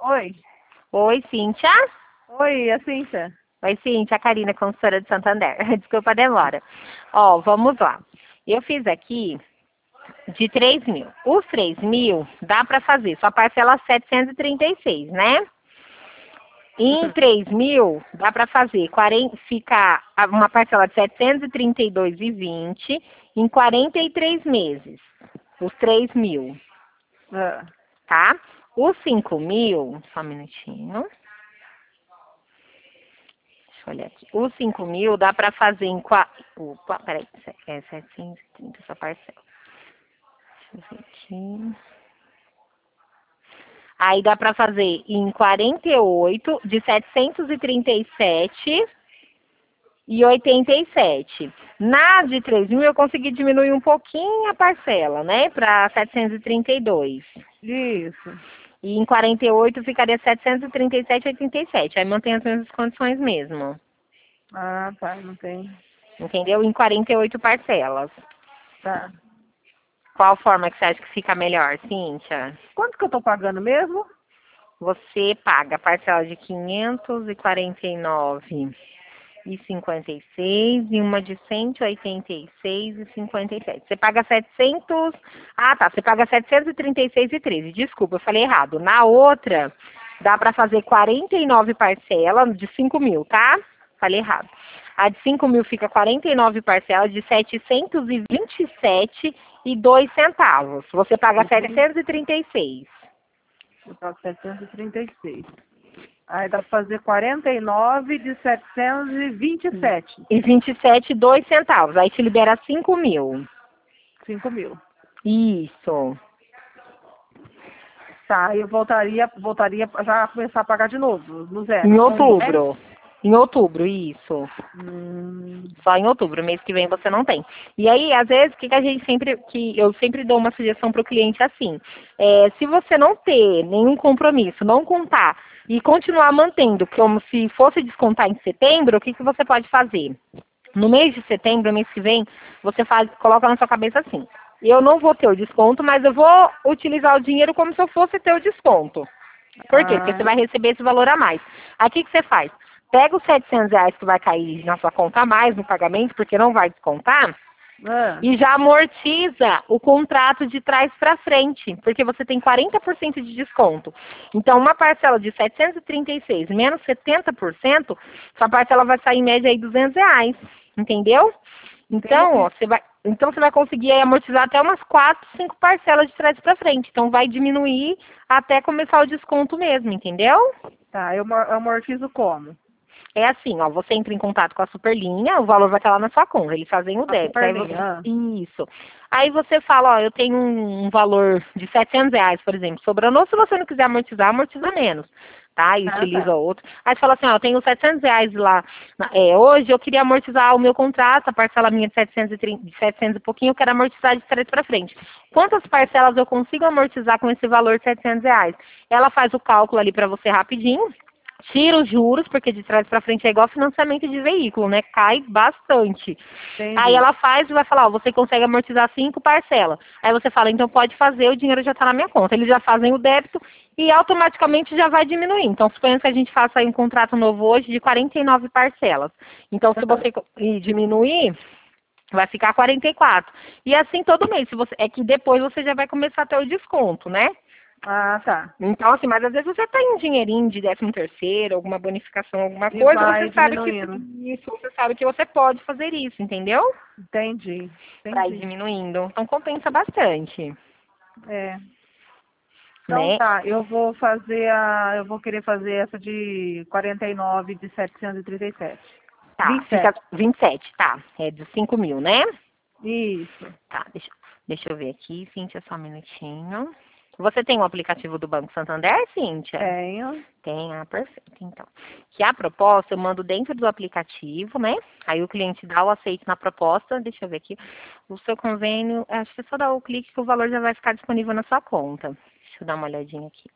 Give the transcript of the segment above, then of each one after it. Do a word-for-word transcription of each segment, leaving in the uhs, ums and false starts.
Oi. Oi, Cíntia. Oi, a Cíntia. Oi, Cíntia, a Karina, consultora de Santander. Desculpa a demora. Ó, vamos lá. Eu fiz aqui de três mil. Os três mil dá para fazer, só parcela setecentos e trinta e seis, né? Em três mil, dá para fazer, quarenta, fica uma parcela de setecentos e trinta e dois e vinte em quarenta e três meses. Os três mil, Ah, tá? Os cinco mil, só um minutinho. Deixa eu olhar aqui. Os cinco mil dá para fazer em quatro. Opa, peraí, é setecentos e trinta essa parcela. Deixa eu ver aqui. Aí dá para fazer em quarenta e oito, de setecentos e trinta e sete e oitenta e sete. Na de três mil eu consegui diminuir um pouquinho a parcela, né? Para setecentos e trinta e dois. isso. E em quarenta e oito ficaria setecentos e trinta e sete e oitenta e sete. Aí mantém as mesmas condições mesmo. Ah, tá, não tem. Entendeu? Em quarenta e oito parcelas. Tá. Qual forma que você acha que fica melhor, Cíntia? Quanto que eu tô pagando mesmo? Você paga a parcela de quinhentos e quarenta e nove e cinquenta e seis e uma de cento e oitenta e seis e cinquenta e sete. Você paga setecentos. Ah, tá. Você paga setecentos e trinta e seis e treze. Desculpa, eu falei errado. Na outra, dá para fazer quarenta e nove parcelas de cinco mil, tá? Falei errado. A de cinco mil fica quarenta e nove parcelas de setecentos e vinte e sete e dois centavos. Você paga Uhum. setecentos e trinta e seis. Eu pago setecentos e trinta e seis. Aí dá pra fazer quarenta e nove de setecentos e vinte e sete. E vinte e sete e dois centavos. Aí te libera cinco mil. cinco mil. Isso. Tá, eu voltaria, voltaria já a começar a pagar de novo, no zero. Em Com dez? outubro. Em outubro, isso. Hum, Só em outubro, mês que vem você não tem. E aí, às vezes, o que, que a gente sempre, que eu sempre dou uma sugestão para o cliente assim, é, se você não ter nenhum compromisso, não contar e continuar mantendo como se fosse descontar em setembro, o que, que você pode fazer? No mês de setembro, mês que vem, você faz, coloca na sua cabeça assim, eu não vou ter o desconto, mas eu vou utilizar o dinheiro como se eu fosse ter o desconto. Por quê? Porque ah, você vai receber esse valor a mais. Aí o que, que você faz? Pega os setecentos reais que vai cair na sua conta a mais no pagamento, porque não vai descontar, ah, e já amortiza o contrato de trás para frente, porque você tem quarenta por cento de desconto. Então, uma parcela de setecentos e trinta e seis menos setenta por cento, sua parcela vai sair em média aí duzentos reais, entendeu? Então, ó, você vai, então você vai conseguir aí amortizar até umas quatro, cinco parcelas de trás para frente. Então, vai diminuir até começar o desconto mesmo, entendeu? tá, eu amor- amortizo como? É assim, ó, você entra em contato com a Superlinha, o valor vai estar lá na sua conta, eles fazem o A débito. Aí você, superlinha, ah, isso. Aí você fala, ó, eu tenho um, um valor de setecentos reais, por exemplo, sobrando, ou se você não quiser amortizar, amortiza menos, tá? E ah, utiliza tá. outro. Aí você fala assim, ó, eu tenho setecentos reais lá, na- é, hoje eu queria amortizar o meu contrato, a parcela minha de setecentos e trinta, de setecentos e pouquinho, eu quero amortizar de trás para frente. Quantas parcelas eu consigo amortizar com esse valor de setecentos reais? Ela faz o cálculo ali para você rapidinho, tira os juros, porque de trás para frente é igual financiamento de veículo, né? Cai bastante. Aí Entendi. ela faz e vai falar, ó, você consegue amortizar cinco parcelas. Aí você fala, então pode fazer, o dinheiro já está na minha conta. Eles já fazem o débito e automaticamente já vai diminuir. Então, suponha que a gente faça aí um contrato novo hoje de quarenta e nove parcelas. Então, se você e diminuir, vai ficar quarenta e quatro. E assim todo mês. Se você, é que depois você já vai começar a ter o desconto, né? Ah, tá. Então, assim, mas às vezes você tem um dinheirinho de décimo terceiro, alguma bonificação, alguma E coisa, vai você sabe que diminuindo. isso, você sabe que você pode fazer isso, entendeu? Entendi, Pra ir entendi. diminuindo. Então compensa bastante, É. Então né? tá, eu vou fazer a. Eu vou querer fazer essa de quarenta e nove de setecentos e trinta e sete. Tá, vinte e fica sete. vinte e sete, tá. É de cinco mil, né? Isso. Tá, deixa, deixa eu ver aqui, Cíntia, só um minutinho. Você tem o aplicativo do Banco Santander, Cíntia? Tenho. Tem, ah, perfeito, então. Que a proposta eu mando dentro do aplicativo, né? Aí o cliente dá o aceito na proposta, deixa eu ver aqui. O seu convênio, acho que é só dar o clique que o valor já vai ficar disponível na sua conta. Deixa eu dar uma olhadinha aqui.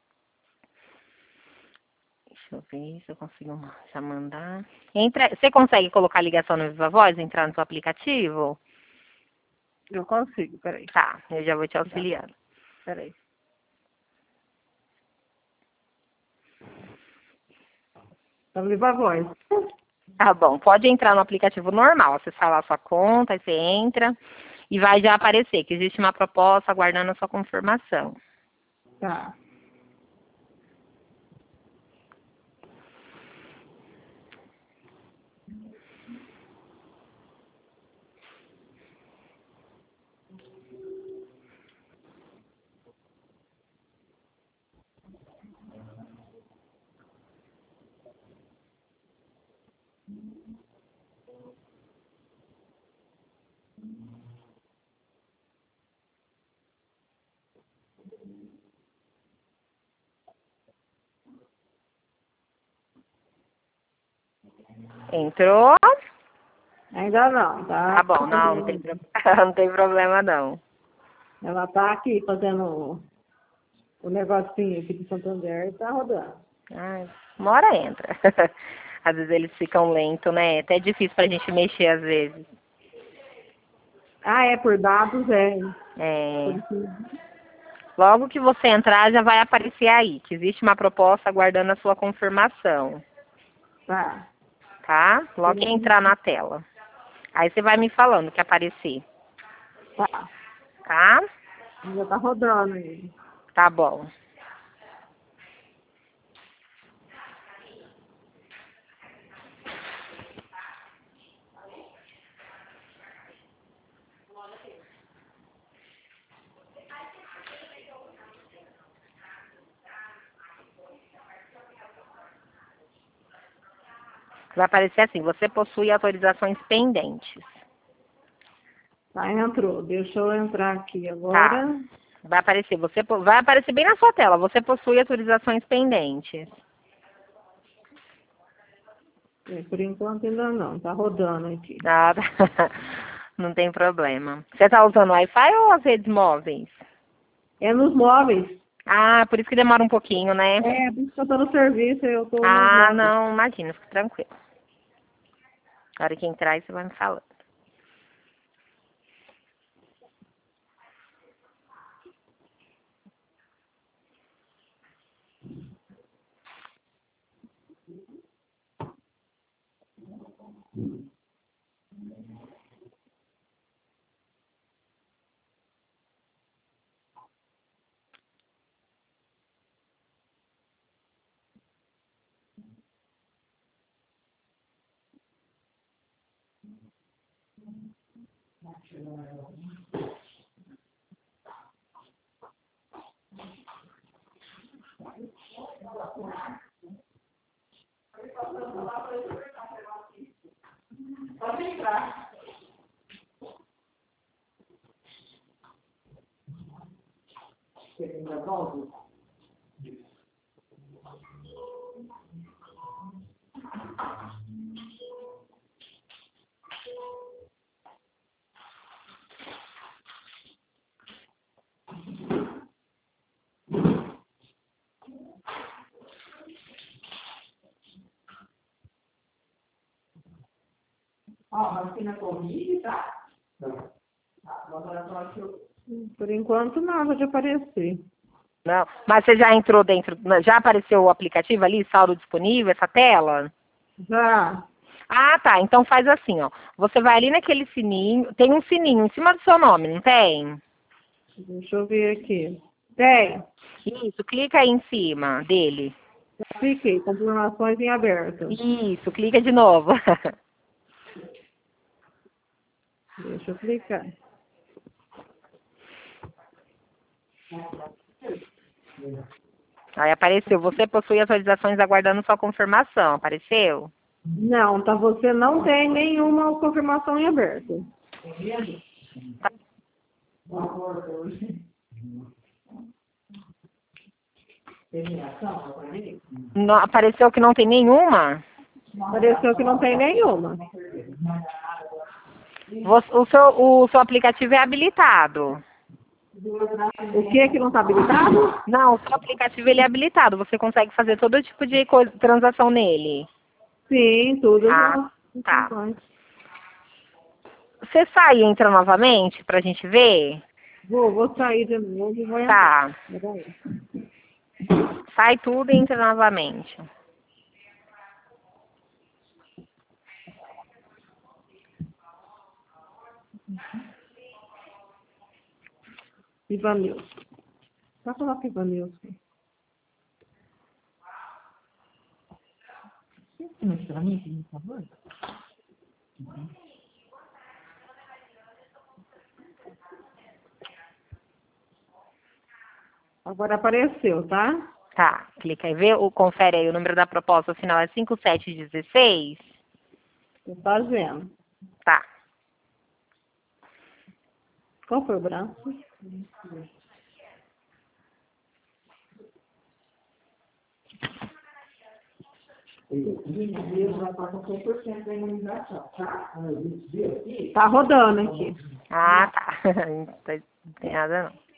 Deixa eu ver se eu consigo já mandar. Entra, você consegue colocar a ligação no Viva Voz, entrar no seu aplicativo? Eu consigo, peraí. Tá, eu já vou te Tá, auxiliando. peraí. Tá viva a voz. Tá bom, pode entrar no aplicativo normal, acessar lá a sua conta, aí você entra e vai já aparecer que existe uma proposta aguardando a sua confirmação. Tá. Entrou? Ainda não, tá? Tá bom, não, não tem, pro- não tem problema não. Ela tá aqui fazendo o, o negocinho aqui de Santander e tá rodando. Ai, uma hora entra. Às vezes eles ficam lentos, né? Até é difícil pra gente mexer às vezes. Ah, é por dados, é. É. Logo que você entrar, já vai aparecer aí, que existe uma proposta aguardando a sua confirmação, Tá. tá? Logo que entrar na tela. Aí você vai me falando que aparecer, Tá. tá? Já tá rodando aí. Tá bom. Vai aparecer assim, você possui autorizações pendentes. Tá, entrou. Deixa eu entrar aqui Tá. agora. Vai aparecer, você po- vai aparecer bem na sua tela, você possui autorizações pendentes. É, por enquanto ainda não, tá rodando aqui. Ah, tá. Não tem problema. Você tá usando o Wi-Fi ou as redes móveis? É nos móveis. Ah, por isso que demora um pouquinho, né? É, por isso que eu tô no serviço, eu tô nos Ah, móveis. não, imagina, fica tranquilo. Na hora que entrar, aí você vai me falando. Pode entrar. Ó, vacina Covid, tá? Por enquanto nada de aparecer. Não, mas você já entrou dentro, já apareceu o aplicativo ali, saldo disponível, essa tela? Já. Ah, tá, então faz assim, ó. Você vai ali naquele sininho, tem um sininho em cima do seu nome, não tem? Deixa eu ver aqui. Tem. Isso, clica aí em cima dele. Já cliquei. Confirmações em aberto. Isso, clica de novo. Deixa eu clicar. Aí apareceu, você possui atualizações aguardando sua confirmação, apareceu? Não, tá, você não tem nenhuma confirmação em aberto. Não, apareceu que não tem nenhuma? Pareceu que não tem nenhuma. Você- O seu, o seu aplicativo é habilitado. O que que não está habilitado? Não, o seu aplicativo ele é habilitado. Você consegue fazer todo tipo de coisa, transação nele. Sim, tudo Ah, já. tá. Você sai e entra novamente pra gente ver? Vou, vou sair de novo e vou entrar. Tá. Peraí. Sai tudo e entra novamente. Ivanilson. Só coloca Ivanilson. Mostrar mim aqui, por favor? Agora apareceu, tá? Tá, clica aí, vê, o, confere aí, o número da proposta, o final é cinco sete um seis. Tô fazendo. Tá. Qual foi o braço? Tá rodando aqui. Ah, tá. Não tem nada não.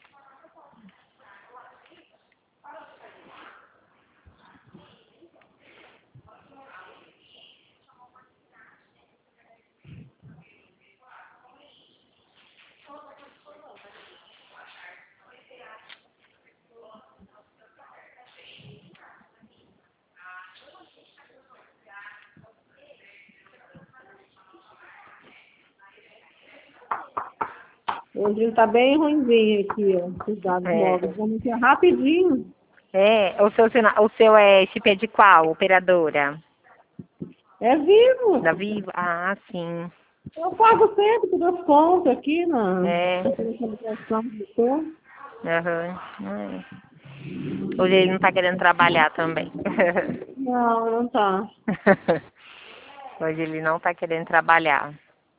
Hoje ele tá bem ruimzinho aqui, ó. Os dados É. móveis. Vamos aqui rapidinho. É, o seu, sina- o seu é chip é de qual, operadora? É vivo. Da Vivo? Ah, sim. Eu pago sempre todas as contas aqui na É. na telecomunicação do povo. Aham. Ai. Hoje ele não tá querendo trabalhar também. Não, não tá. Hoje ele não tá querendo trabalhar.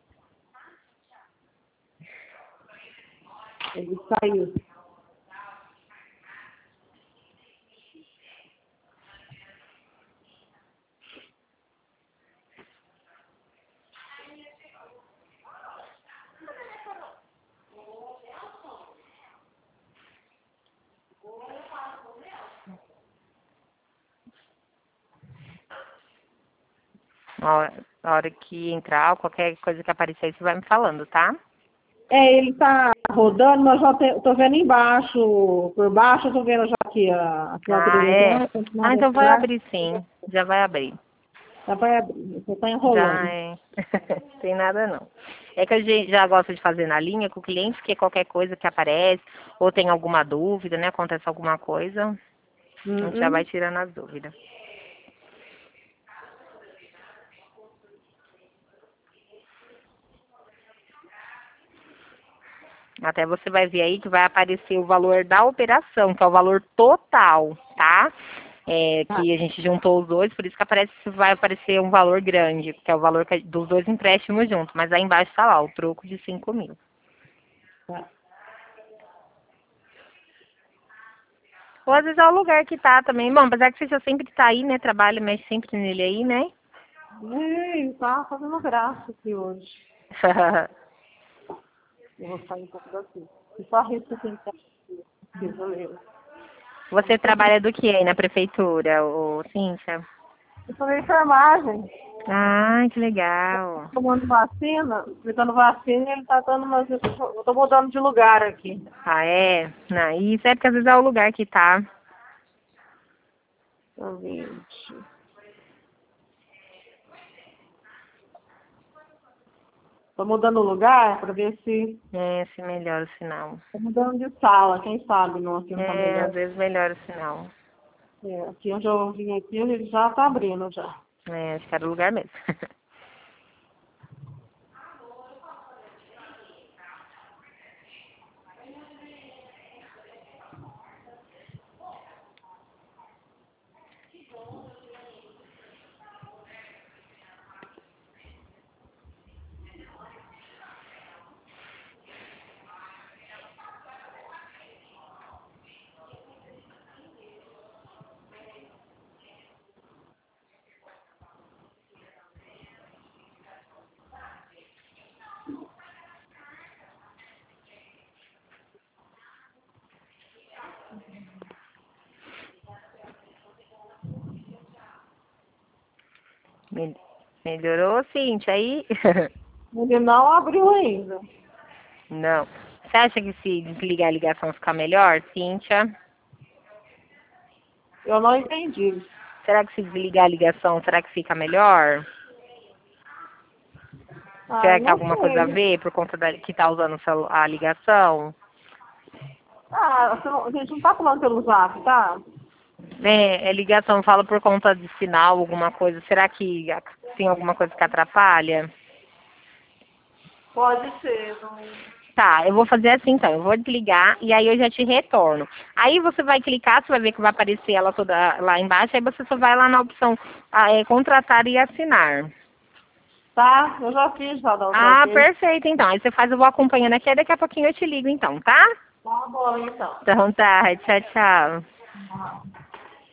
Ele saiu. A hora, a hora que entrar, qualquer coisa que aparecer aí, você vai me falando, tá? É, ele tá rodando, mas já te, tô vendo embaixo, por baixo, eu tô vendo já aqui a assinatura Ah, é? eletrônica. Ah, então vai abrir sim. Já vai abrir. Já vai abrir, você tá Já enrolando. é. Tem nada não. É que a gente já gosta de fazer na linha com o cliente, que qualquer coisa que aparece, ou tem alguma dúvida, né? Acontece alguma coisa, a gente já vai Uhum. tirando as dúvidas. Até você vai ver aí que vai aparecer o valor da operação, que é o valor total, tá? É, Tá, que a gente juntou os dois, por isso que aparece, vai aparecer um valor grande, que é o valor que- dos dois empréstimos juntos. Mas aí embaixo tá lá, o troco de cinco mil. tá. Ou às vezes é o lugar que tá também. Bom, apesar que você já sempre tá aí, né? Trabalha, mexe sempre nele aí, né? É, ele tá fazendo graça aqui hoje. Eu vou sair um pouco daqui. E só risco que tem que aqui, beleza. Você trabalha do que aí na prefeitura, ô Cíntia? Eu tô na enfermagem. Ah, que legal. Tomando vacina, aplicando vacina e ele tá dando umas. Eu tô mudando de lugar aqui. Ah, é? Não, isso é porque às vezes é o lugar que tá. Deixa vinte. Tô mudando o lugar pra ver se. É, se melhora o sinal. Tô mudando de sala, quem sabe não, aqui não tá É, melhor. às vezes melhora o sinal. É, aqui onde eu vim aqui, ele já tá abrindo já. É, acho que era o lugar mesmo. Mel- Melhorou, Cíntia, aí? Ele não abriu ainda. Não. Você acha que se desligar a ligação ficar melhor, Cíntia? Eu não entendi. Será que se desligar a ligação, será que fica melhor? Será Ah, que tem não alguma coisa a sei. ver por conta da, que tá usando o celu- a ligação? Ah, você não- a gente não tá falando pelo zap, tá? É, é ligação, fala por conta de sinal, alguma coisa. Será que a- tem alguma coisa que atrapalha? Pode ser. Não... Tá, eu vou fazer assim então, eu vou desligar e aí eu já te retorno. Aí você vai clicar, você vai ver que vai aparecer ela toda lá embaixo, aí você só vai lá na opção ah, é, contratar e assinar. Tá, eu já fiz já da outra Ah, vez. perfeito então. Aí você faz, eu vou acompanhando aqui, aí daqui a pouquinho eu te ligo então, tá? Tá bom, então. Então tá, tchau, tchau. Tá.